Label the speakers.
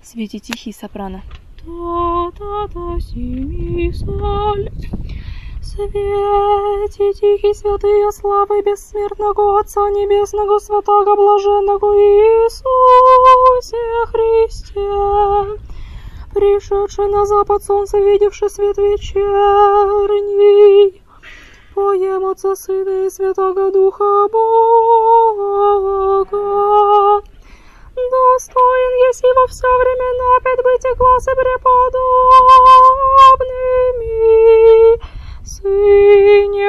Speaker 1: Свете тихий сопрано.
Speaker 2: Та-та-та, си, соль. Свете тихий, святые славы бессмертного Отца Небесного, святого блаженного Иисусе Христе, пришедший на запад солнца, видевший свет вечерний, поем Отца, Сына и Святого Духа Бога. Достоин еси во все времена опять быть и глазы преподобными, Сыне